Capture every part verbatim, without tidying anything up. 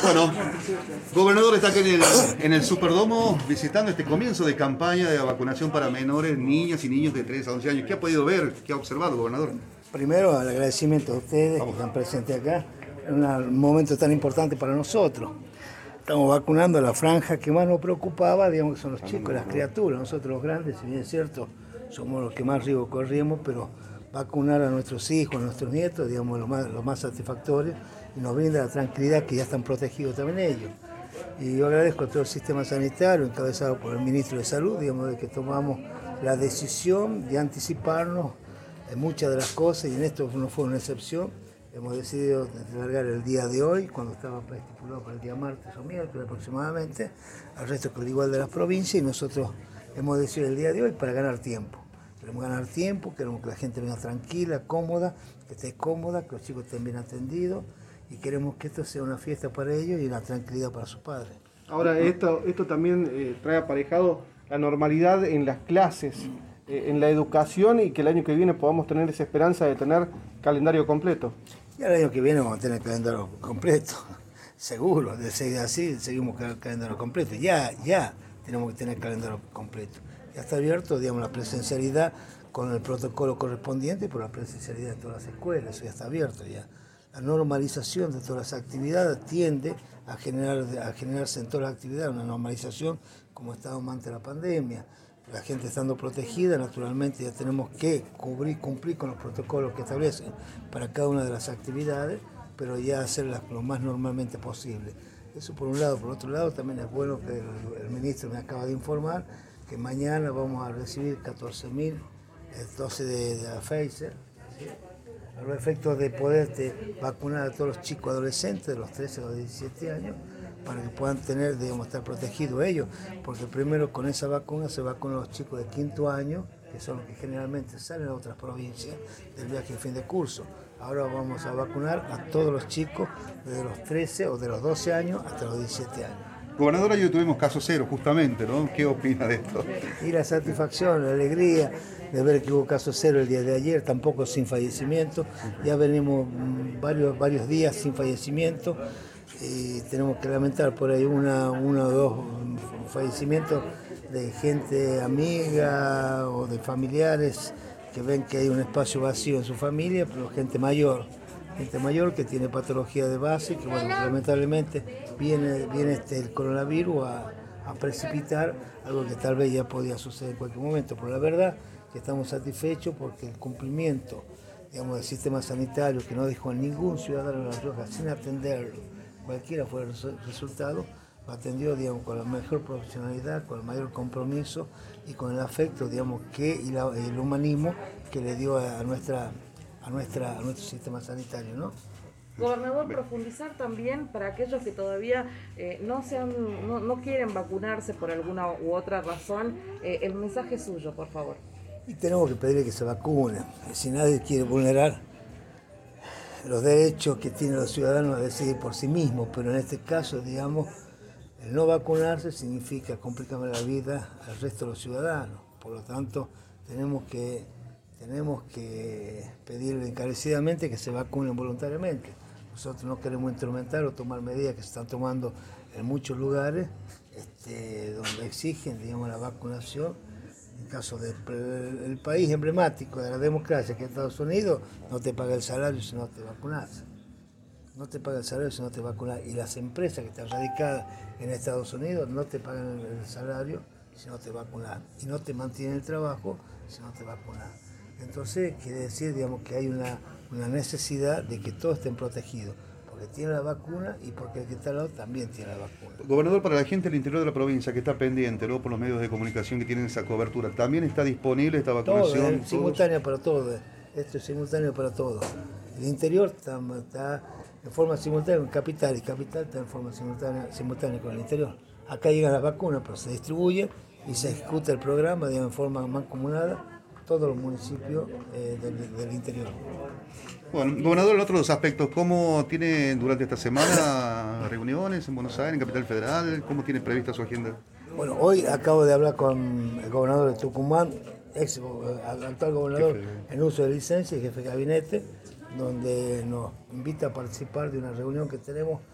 Bueno, gobernador está aquí en el, en el Superdomo visitando este comienzo de campaña de vacunación para menores, niñas y niños de tres a once años. ¿Qué ha podido ver? ¿Qué ha observado, gobernador? Primero, el agradecimiento a ustedes Vamos. que están presentes acá en un momento tan importante para nosotros. Estamos vacunando a la franja que más nos preocupaba, digamos que son los chicos, las criaturas. Nosotros los grandes, si bien es cierto, somos los que más riesgo corríamos, pero vacunar a nuestros hijos, a nuestros nietos, digamos, lo más, lo más satisfactorio y nos brinda la tranquilidad que ya están protegidos también ellos. Y yo agradezco a todo el sistema sanitario, encabezado por el ministro de Salud, digamos, de que tomamos la decisión de anticiparnos en muchas de las cosas, y en esto no fue una excepción. Hemos decidido largar el día de hoy, cuando estaba estipulado para el día martes o miércoles aproximadamente, al resto que igual de las provincias, y nosotros hemos decidido el día de hoy para ganar tiempo. Queremos ganar tiempo, queremos que la gente venga tranquila, cómoda, que esté cómoda, que los chicos estén bien atendidos, y queremos que esto sea una fiesta para ellos y una tranquilidad para sus padres. Ahora, esto, esto también eh, trae aparejado la normalidad en las clases, eh, en la educación, y que el año que viene podamos tener esa esperanza de tener calendario completo. Ya el año que viene vamos a tener calendario completo, seguro, de seguir así seguimos con el calendario completo, ya, ya tenemos que tener calendario completo. Ya está abierto, digamos, la presencialidad con el protocolo correspondiente, por la presencialidad de todas las escuelas, eso ya está abierto ya. La normalización de todas las actividades tiende a, generar, a generarse en todas las actividades una normalización como estábamos antes de la pandemia. La gente estando protegida, naturalmente ya tenemos que cubrir, cumplir con los protocolos que establecen para cada una de las actividades, pero ya hacerlas lo más normalmente posible. Eso por un lado. Por otro lado, también es bueno que el, el ministro me acaba de informar que mañana vamos a recibir catorce mil dosis de, de la Pfizer, ¿sí? A los efectos de poder vacunar a todos los chicos adolescentes de los trece a los diecisiete años, para que puedan tener, digamos, estar protegidos ellos, porque primero con esa vacuna se vacunan a los chicos de quinto año, que son los que generalmente salen a otras provincias del viaje de fin de curso. Ahora vamos a vacunar a todos los chicos desde los trece o de los doce años hasta los diecisiete años. Gobernador, ayer tuvimos caso cero, justamente, ¿no? ¿Qué opina de esto? Y la satisfacción, la alegría de ver que hubo caso cero el día de ayer, tampoco sin fallecimiento. Ya venimos varios, varios días sin fallecimiento. Y tenemos que lamentar por ahí una, uno o dos fallecimientos de gente amiga o de familiares que ven que hay un espacio vacío en su familia, pero gente mayor, gente mayor que tiene patología de base, que bueno, lamentablemente viene, viene este, el coronavirus a, a precipitar algo que tal vez ya podía suceder en cualquier momento, pero la verdad que estamos satisfechos porque el cumplimiento, digamos, del sistema sanitario, que no dejó a ningún ciudadano de La Rioja sin atenderlo, cualquiera fue el resultado, lo atendió, digamos, con la mejor profesionalidad, con el mayor compromiso y con el afecto, digamos, que, y la, el humanismo que le dio a, a, nuestra, a, nuestra, a nuestro sistema sanitario, ¿no? Gobernador, profundizar también para aquellos que todavía eh, no, sean, no, no quieren vacunarse por alguna u otra razón, eh, el mensaje suyo, por favor. Y tenemos que pedirle que se vacunen, si nadie quiere vulnerar los derechos que tienen los ciudadanos a decidir por sí mismos, pero en este caso, digamos, el no vacunarse significa complicarme la vida al resto de los ciudadanos. Por lo tanto, tenemos que, tenemos que pedirle encarecidamente que se vacunen voluntariamente. Nosotros no queremos instrumentar o tomar medidas que se están tomando en muchos lugares este, donde exigen, digamos, la vacunación. En caso del país emblemático de la democracia, que es Estados Unidos, no te paga el salario si no te vacunas. No te paga el salario si no te vacunas. Y las empresas que están radicadas en Estados Unidos no te pagan el salario si no te vacunas. Y no te mantienen el trabajo si no te vacunas. Entonces, quiere decir, digamos, que hay una, una necesidad de que todos estén protegidos. Porque tiene la vacuna y porque el que está al lado también tiene la vacuna. Gobernador, para la gente del interior de la provincia que está pendiente, ¿no?, por los medios de comunicación que tienen esa cobertura, ¿también está disponible esta vacunación? Todo, es simultánea para todos. Esto es simultáneo para todos. El interior está, está en forma simultánea con Capital, y Capital está en forma simultánea, simultánea con el interior. Acá llegan las vacunas, pero se distribuyen y se ejecuta el programa, digamos, en forma mancomunada todos los municipios eh, del, del interior. Bueno, gobernador, en otros aspectos, ¿cómo tiene durante esta semana reuniones en Buenos Aires, en Capital Federal? ¿Cómo tiene prevista su agenda? Bueno, hoy acabo de hablar con el gobernador de Tucumán, ex actual gobernador en uso de licencia y jefe de gabinete, donde nos invita a participar de una reunión que tenemos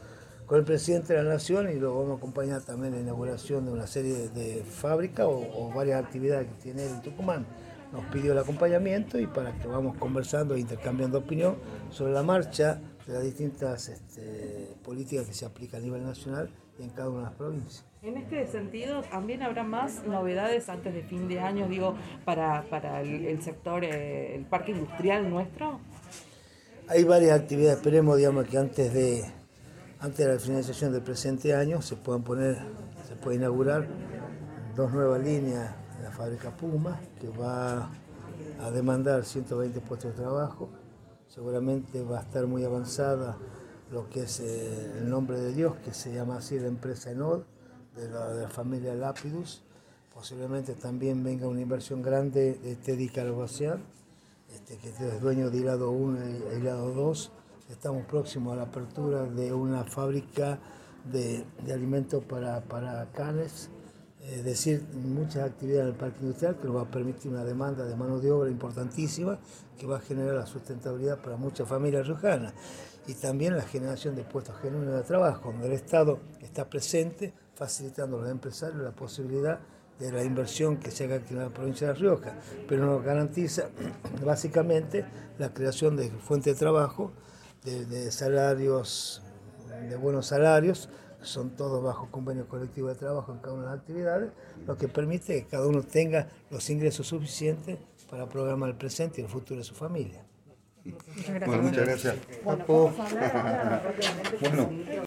con el presidente de la Nación, y lo vamos a acompañar también en la inauguración de una serie de, de fábricas o, o varias actividades que tiene él en Tucumán. Nos pidió el acompañamiento y para que vamos conversando e intercambiando opinión sobre la marcha de las distintas este, políticas que se aplican a nivel nacional y en cada una de las provincias. En este sentido, ¿también habrá más novedades antes de fin de año, digo, para, para el, el sector, eh, el parque industrial nuestro? Hay varias actividades, esperemos digamos, que antes de, antes de la finalización del presente año se puedan poner, se puede inaugurar dos nuevas líneas en la fábrica Puma, que va a demandar ciento veinte puestos de trabajo. Seguramente va a estar muy avanzada lo que es eh, el nombre de Dios, que se llama así la empresa Enod, de la, de la familia Lapidus. Posiblemente también venga una inversión grande de Teddy Carvajal, este, que es dueño de Hilado uno y Hilado dos. Estamos próximos a la apertura de una fábrica de, de alimentos para, para canes, es decir, muchas actividades en el parque industrial que nos va a permitir una demanda de mano de obra importantísima que va a generar la sustentabilidad para muchas familias riojanas y también la generación de puestos genuinos de trabajo, donde el Estado está presente facilitando a los empresarios la posibilidad de la inversión que se haga aquí en la provincia de La Rioja, pero nos garantiza básicamente la creación de fuentes de trabajo, de, de salarios, de buenos salarios, son todos bajo convenio colectivo de trabajo en cada una de las actividades, lo que permite que cada uno tenga los ingresos suficientes para programar el presente y el futuro de su familia. Muchas gracias. Bueno, muchas gracias. Bueno, vamos a hablar ahora rápidamente. Bueno.